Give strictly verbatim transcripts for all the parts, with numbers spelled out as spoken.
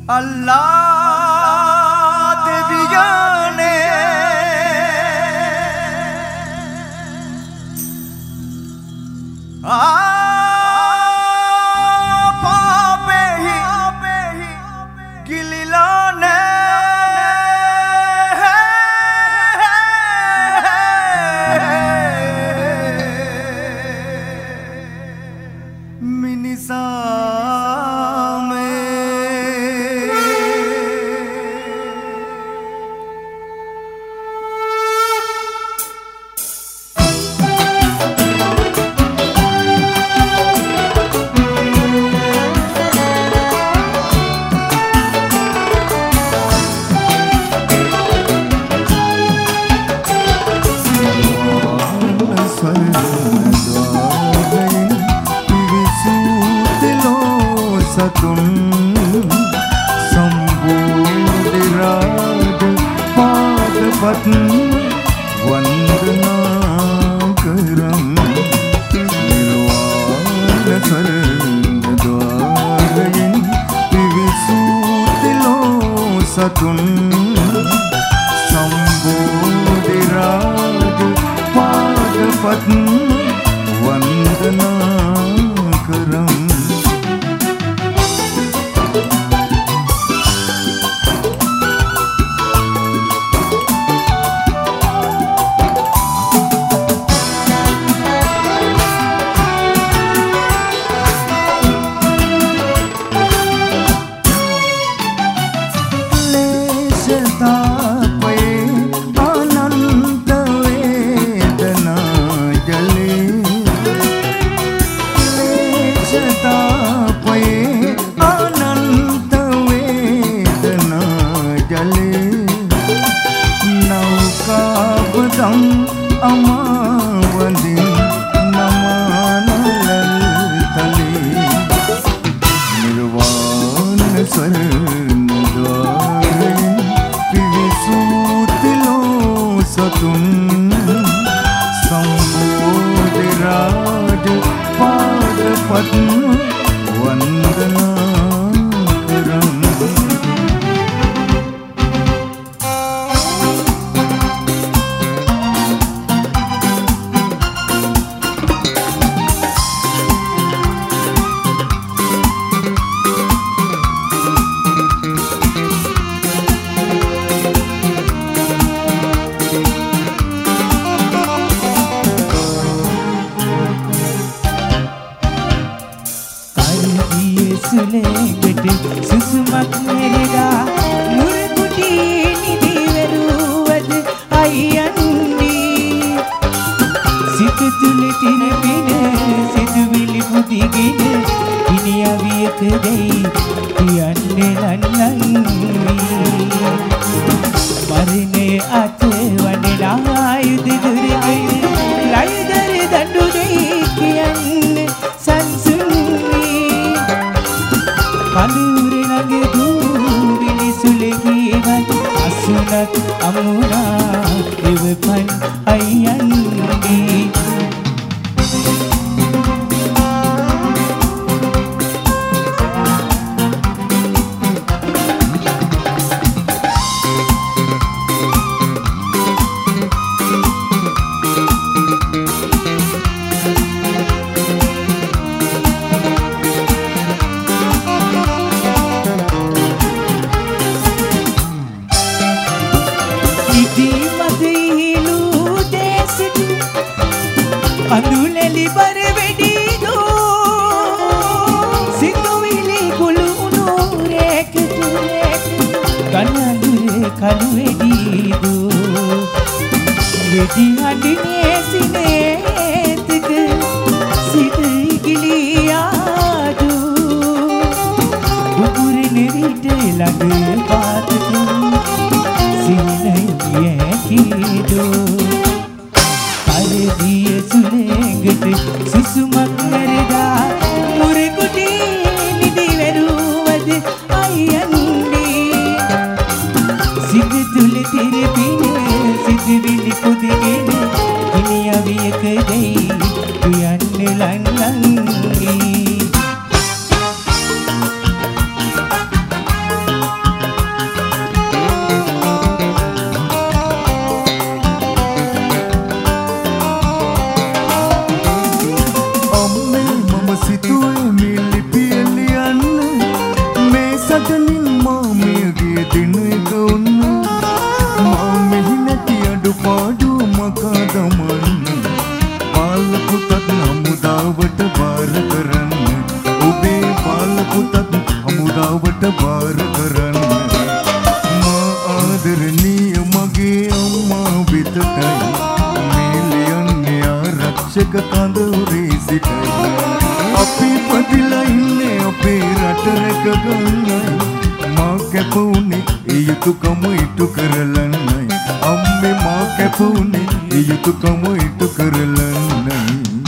अल्लाह देविया ने आ पापे ही गिलिला ने मिनिसा वंदना करम निर्वाण शरण द्वारयिन विसूतिलो सतुन संबोधिराज पाद पद्म वंदना करम සටනින් මා මිය ගිය දින එක ඔන්න මා මෙහි නැති අඩුපාඩු මකා දමන්න බාල පුතත් හමුදාවට බාර කරන්න ඔබේ බාල පුතත් හමුදාවට බාර කරන්න මා ආදරණීය මගේ අම්මා වෙතටයි මේ ලියන්නේ ආරක්ෂක කඳවුරේ සිටයි අපි පදිලා ඉන්නේ අපේ රට රැක ගන්නයි මා කැප වුණේ ඒ යුතුයකම ඉටු කරලන්නයි අම්මේ මා කැප වුණේ ඒ යුතුයකම ඉටු කරලන්නයි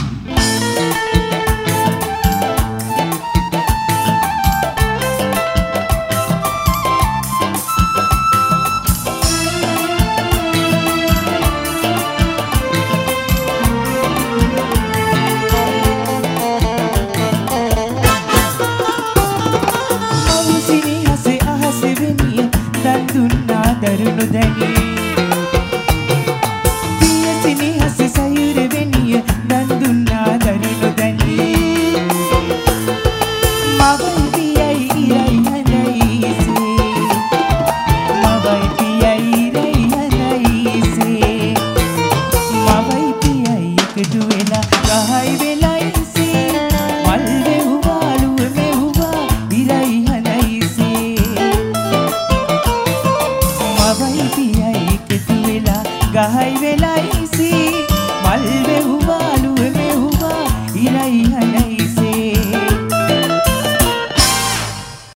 දරුණු දැනී පියසිනි හස සයුර වෙනිය දන් දුන්නා දරුණු දැනී මවයි පියයි ඉරයි හඳයිසේ මවයි පියයි ඉරයි හඳයිසේ මවයි පියයි එකතු වෙලා ගහයි වෙලයිසේ මල් වෙහුවා ලුව මෙහුවා ඉරයි හඳයිසේ මවයි පියයි එකතු වෙලා ගහයි වෙලයිසි මල් වෙහුවා ලුව මෙහුවා ඉරයි හනයි